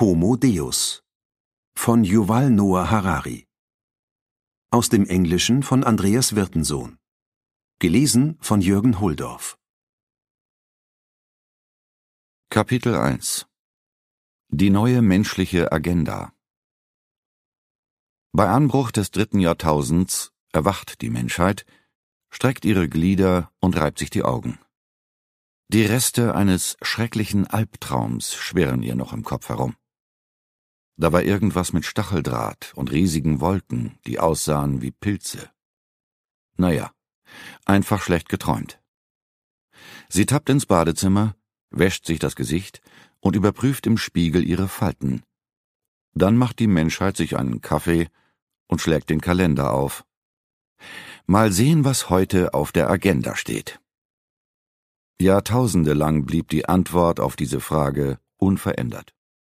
Homo Deus von Yuval Noah Harari. Aus dem Englischen von Andreas Wirtensohn. Gelesen von Jürgen Huldorf. Kapitel 1 Die neue menschliche Agenda. Bei Anbruch des 3. Jahrtausends erwacht die Menschheit, streckt ihre Glieder und reibt sich die Augen. Die Reste eines schrecklichen Albtraums schwirren ihr noch im Kopf herum. Da war irgendwas mit Stacheldraht und riesigen Wolken, die aussahen wie Pilze. Naja, einfach schlecht geträumt. Sie tappt ins Badezimmer, wäscht sich das Gesicht und überprüft im Spiegel ihre Falten. Dann macht die Menschheit sich einen Kaffee und schlägt den Kalender auf. Mal sehen, was heute auf der Agenda steht. Jahrtausende lang blieb die Antwort auf diese Frage unverändert.